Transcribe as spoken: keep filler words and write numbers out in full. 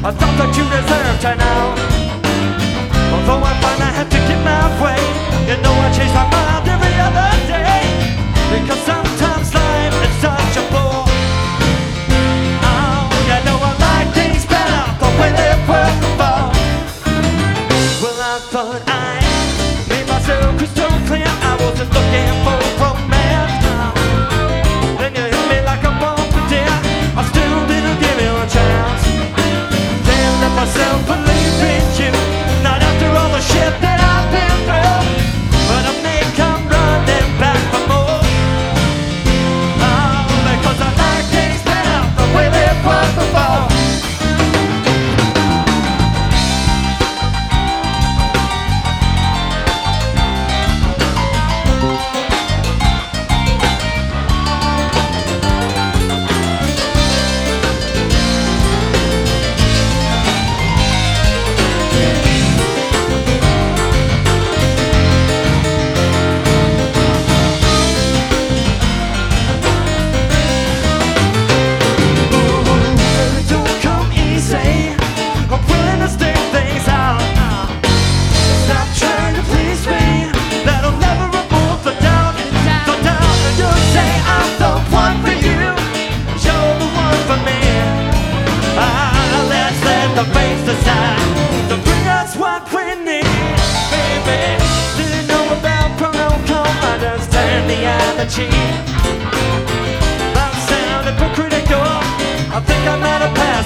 I thought that you deserved to know. Although I find I have to get my way, you know I change my mind every other day. Because sometimes life is such a bore. Oh, you know I like things better the way they were before. Well, I thought I made myself crystal clear. I wasn't looking for romance. Then you hit me like a bomb, dear. I still didn't give you a chance. Can't let myself believe in you, not after all the shit that I've been through. But I may come running back for more. Oh, because I like things better the way they were before. Cheat. That sound hypocritical. I think I might have passed